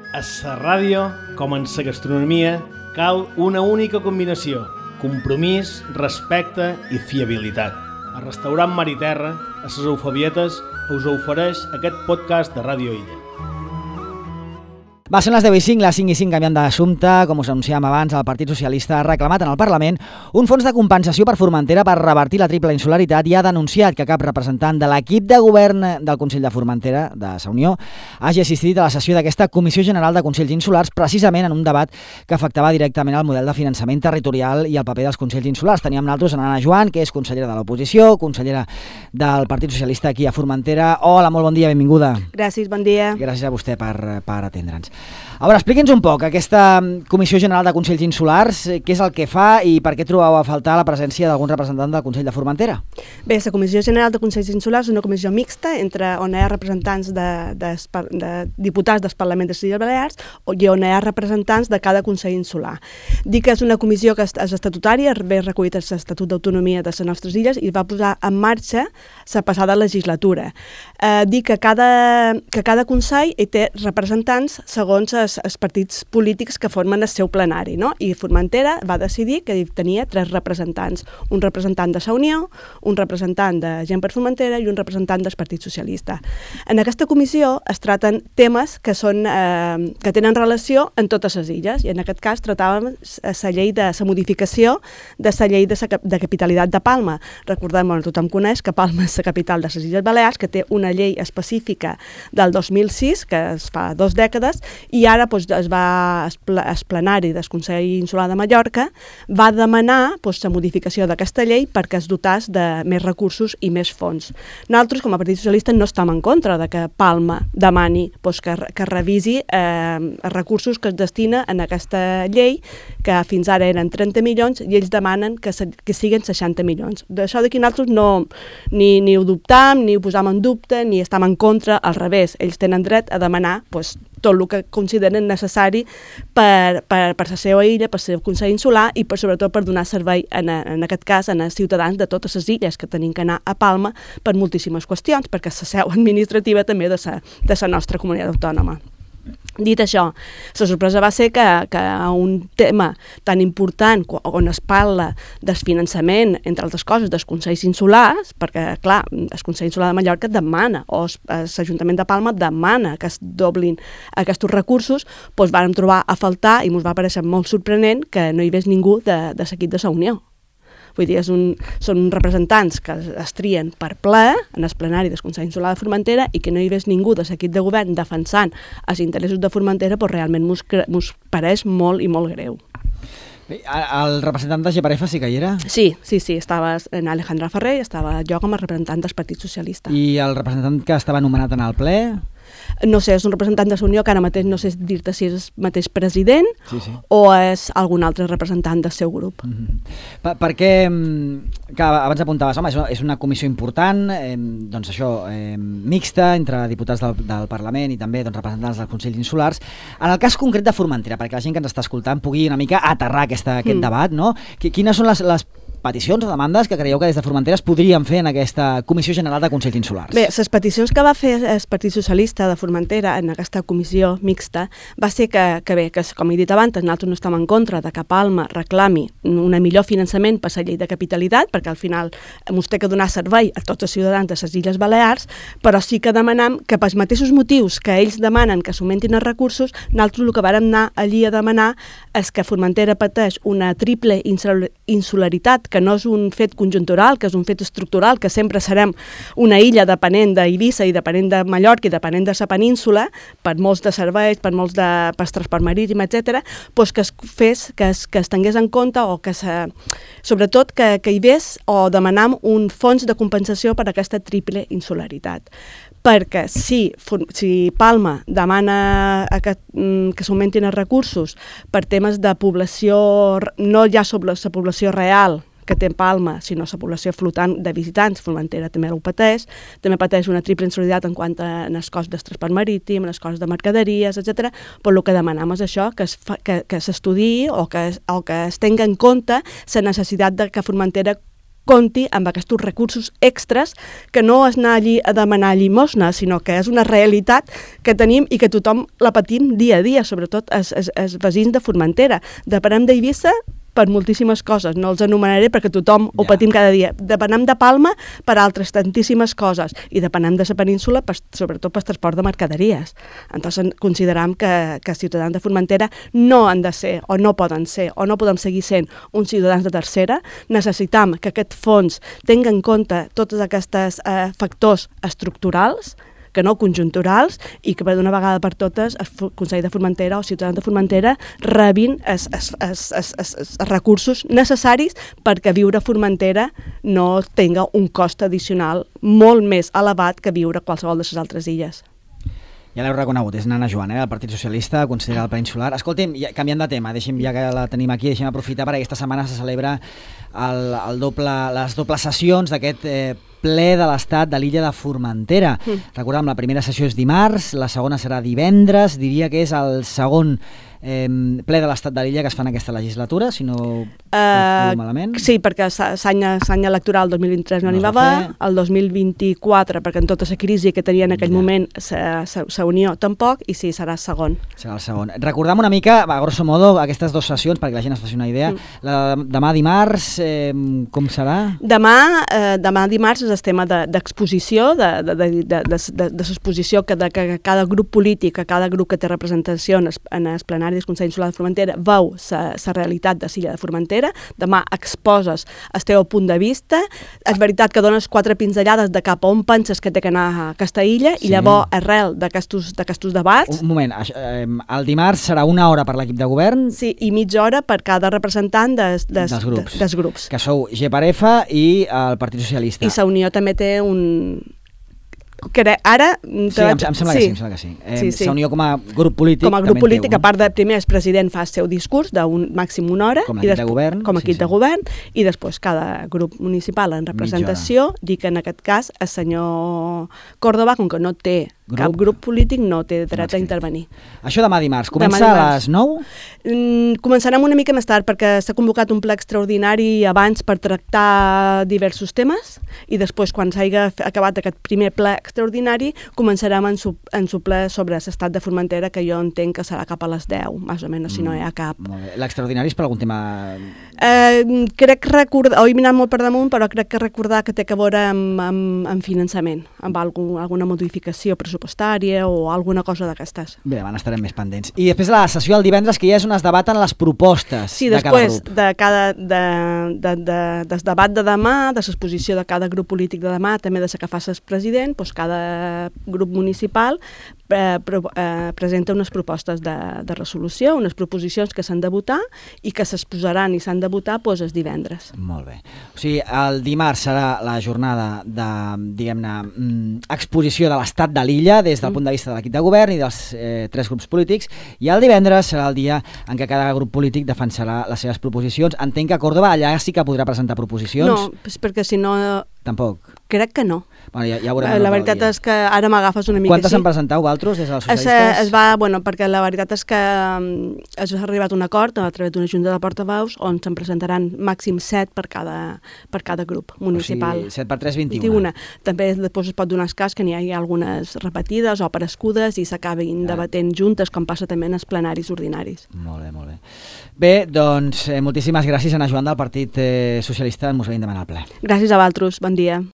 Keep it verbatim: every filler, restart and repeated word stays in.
A la ràdio, com en la gastronomia, cal una única combinació: compromís, respecte i fiabilitat. El restaurant Mar i Terra, a les Eufebietes, us ofereix aquest podcast de Ràdio Illa. Va, són les deu i cinc, les cinc i cinc canviant d'assumpte. Com us anunciàvem abans, el Partit Socialista ha reclamat en el Parlament un fons de compensació per Formentera per revertir la triple insularitat i ha denunciat que cap representant de l'equip de govern del Consell de Formentera, de la Unió, hagi assistit a la sessió d'aquesta Comissió General de Consells Insulars, precisament en un debat que afectava directament el model de finançament territorial i el paper dels Consells Insulars. Teníem nosaltres en Anna Joan, que és consellera de l'oposició, consellera del Partit Socialista aquí a Formentera. Hola, molt bon dia, benvinguda. Gràcies, bon dia. Gràcies a vostè per, per atendre'ns. A veure, expliqui'ns un poc aquesta Comissió General de Consells Insulars, què és el que fa i per què trobeu a faltar la presència d'algun representant del Consell de Formentera? Bé, la Comissió General de Consells Insulars és una comissió mixta entre on hi ha representants de, de, de diputats del Parlament de les Illes Balears i on hi ha representants de cada Consell Insular. Dic que és una comissió que és estatutària, ve recollit en l'Estatut d'Autonomia de les nostres illes i va posar en marxa la passada legislatura. Eh, dic que cada, que cada Consell hi té representants segons els els partits polítics que formen el seu plenari, no? I Formentera va decidir que tenia tres representants, un representant de la Unió, un representant de Gent per Formentera i un representant del Partit Socialista. En aquesta comissió es traten temes que són eh, que tenen relació en totes les illes i en aquest cas tratàvem la llei de la modificació de la llei de, sa, de capitalitat de Palma. Recordem, bueno, tothom coneix que Palma és la capital de les Illes Balears, que té una llei específica del dos mil sis, que es fa dues dècades, i ara doncs, es va el plenari del Consell Insular de Mallorca va demanar doncs, la modificació d'aquesta llei perquè es dotàs de més recursos i més fons. Nosaltres, com a Partit Socialista, no estem en contra de que Palma demani doncs, que, que revisi eh, els recursos que es destina en aquesta llei, que fins ara eren trenta milions i ells demanen que, se, que siguin seixanta milions. D'això d'aquí nosaltres no, ni, ni ho dubtam, ni ho posam en dubte, ni estem en contra, al revés. Ells tenen dret a demanar doncs, tot el que consideren necessari per, per, per la seva illa, per el seu Consell Insular i per, sobretot per donar servei, en, en aquest cas, als ciutadans de totes les illes que tenim que anar a Palma per moltíssimes qüestions, perquè és la seu administrativa també de la, de la nostra comunitat autònoma. Dit això, la sorpresa va ser que, que un tema tan important on es parla del finançament, entre altres coses, dels Consells Insulars, perquè, clar, el Consell Insular de Mallorca demana, o l'Ajuntament de Palma demana que es doblin aquests recursos, doncs vàrem trobar a faltar i ens va parèixer molt sorprenent que no hi hagués ningú de, de l'equip de la Unió. Vull dir, és un, són representants que es trien per ple en el plenari del Consell Insular de Formentera i que no hi hagués ningú de l'equip de govern defensant els interessos de Formentera, doncs realment ens pareix molt i molt greu. Bé, el representant de G P F sí que hi era? Sí, sí, sí, estava en Alejandra Ferrer i estava jo com a representant del Partit Socialista. I el representant que estava nomenat en el ple? No sé, és un representant de la Unió que ara mateix no sé dir-te si és el mateix president sí, sí. o és algun altre representant del seu grup. Mm-hmm. Per, perquè, que abans apuntaves, home, és una comissió important, eh, doncs això, eh, mixta entre diputats del, del Parlament i també doncs, representants dels Consells Insulars. En el cas concret de Formentera, perquè la gent que ens està escoltant pugui una mica aterrar aquesta, aquest mm. debat, no? Quines són les, les peticions o demandes que creieu que des de Formentera es podrien fer en aquesta Comissió General de Consells Insulars? Bé, les peticions que va fer el Partit Socialista de Formentera en aquesta comissió mixta va ser que, que bé, que com he dit abans, nosaltres no estem en contra de que Palma reclami un millor finançament per la llei de capitalitat, perquè al final ens té que donar servei a tots els ciutadans de les Illes Balears, però sí que demanem que pels mateixos motius que ells demanen que s'augmentin els recursos, nosaltres el que vàrem anar allí a demanar és que Formentera pateix una triple insularitat, que no és un fet conjuntural, que és un fet estructural, que sempre serem una illa depenent d'Eivissa i depenent de Mallorca i depenent de la península, per molts de serveis, per molts de per transport marítim, etcètera, doncs que es fes, que es, que es tingués en compte o que se, sobretot que, que hi hagués o demanam un fons de compensació per aquesta triple insularitat. Perquè si, si Palma demana que, que s'augmentin els recursos per temes de població, no ja sobre la població real que té Palma, sinó la població flotant de visitants, Formentera també ho pateix, també pateix una triple insolidaritat en quant a les coses de transport marítim, les coses de mercaderies, etcètera. Però el que demanem és això, que, es fa, que, que s'estudiï o que, o que es tingui en compte la necessitat de que Formentera compti amb aquests recursos extras, que no és anar allí a demanar llimosna, sinó que és una realitat que tenim i que tothom la patim dia a dia, sobretot els, els, els veïns de Formentera. Depenem d'Eivissa per moltíssimes coses, no els anomenaré perquè tothom ho patim cada dia. Depenem de Palma per altres tantíssimes coses i depenem de la península per, sobretot per transport de mercaderies. Entonces consideram que, que els ciutadans de Formentera no han de ser o no poden ser o no podem seguir sent uns ciutadans de tercera. Necessitam que aquest fons tingui en compte tots aquests eh, factors estructurals que no conjunturals, i que d'una vegada per totes el Consell de Formentera o ciutadans de Formentera rebin els, els, els, els, els, els recursos necessaris perquè viure a Formentera no tinga un cost addicional molt més elevat que viure a qualsevol de les altres illes. Ja l'heu reconegut, és Nana Joan, eh, del Partit Socialista, consellera del Peninsular. Escolti'm, ja, canviant de tema, deixem, ja que la tenim aquí, deixem aprofitar perquè aquesta setmana se celebra el, el doble, les dobles sessions d'aquest eh, ple de l'Estat de l'illa de Formentera. Mm. Recordem, la primera sessió és dimarts, la segona serà divendres, diria que és el segon eh, ple de l'Estat de l'illa que es fa en aquesta legislatura, si no uh, malament. Sí, perquè l'any electoral dos mil vint-i-tres no n'hi va haver, el dos mil vint-i-quatre, perquè en tota la crisi que tenia en aquell ja. moment la Unió tampoc, i sí, serà el segon. Serà el segon. Recordem una mica, a grosso modo, aquestes dues sessions, perquè la gent es faci una idea. Mm. La, demà dimarts, eh, com serà? Demà, eh, demà dimarts és el tema d'exposició, de, de, de, de, de, de, de l'exposició que, de, que cada grup polític, que cada grup que té representació en el, en el plenari del Consell Insular de Formentera veu la realitat de l'illa de Formentera. Demà exposes el teu punt de vista. És veritat que dones quatre pinzellades de cap a on penses que té que anar a aquesta illa, sí. I llavors, arrel d'aquests debats... Un moment, el dimarts serà una hora per l'equip de govern? Sí, i mitja hora per cada representant des, des, dels, grups. des grups. Que sou G per F i el Partit Socialista. I la Unió també té un... Que ara... Sí, em, em sembla sí. que sí, em sembla que sí. Eh, sí, sí. La Unió com a grup polític... Com a grup polític, a part de primer el president fa el seu discurs d'un màxim una hora... Com a equip de govern. Com a equip sí, de sí. govern, i després cada grup municipal en representació, dic en aquest cas el senyor Córdoba, com que no té grup. cap grup polític, no té dret no, a intervenir. Això demà dimarts. Comença demà dimarts. a les nou? Mm, començarem una mica més tard, perquè s'ha convocat un ple extraordinari abans per tractar diversos temes, i després, quan s'hagi acabat aquest primer ple extraordinari, començarem en su, en su ple sobre l'estat de Formentera, que jo entenc que serà cap a les deu, més o menys, si no hi ha cap. L'extraordinari és per algun tema... Eh, crec recordar, ho he mirat molt per damunt, però crec que recordar que té que veure amb, amb, amb finançament, amb algun, alguna modificació pressupostària o alguna cosa d'aquestes. Bé, demà estarem més pendents. I després la sessió del divendres, que ja és on es debaten les propostes sí, de cada grup. Sí, després de cada, de, de, de, del debat de demà, de l'exposició de cada grup polític de demà, també de la que fa el president, doncs cada grup municipal eh, pro, eh, presenta unes propostes de, de resolució, unes proposicions que s'han de votar i que s'exposaran i s'han de votar doncs, els divendres. Molt bé. O sigui, el dimarts serà la jornada de, diguem-ne, exposició de l'estat de l'illa des del mm. punt de vista de l'equip de govern i dels eh, tres grups polítics, i el divendres serà el dia en què cada grup polític defensarà les seves proposicions. Entenc que a Córdoba allà sí que podrà presentar proposicions. No, perquè si no... Tampoc. Crec que no. Bueno, ja, ja veurem la veritat és que ara m'agafes una mica Quantes així. en presenteu, vosaltres, des dels socialistes? Es, es va, bueno, perquè la veritat és que es ha arribat a un acord a través d'una junta de portaveus on se'n presentaran màxim set per cada, per cada grup municipal. O sigui, set per tres, vint-i-una. També després es pot donar el cas que n'hi hagi algunes repetides o aparescudes i s'acabin ah. debatent juntes, com passa també en els plenaris ordinaris. Molt bé, molt bé. Bé, doncs, eh, moltíssimes gràcies, Ana Joan, del Partit eh, Socialista. Ens veiem demà al ple. Gràcies a vosaltres. Bon dia.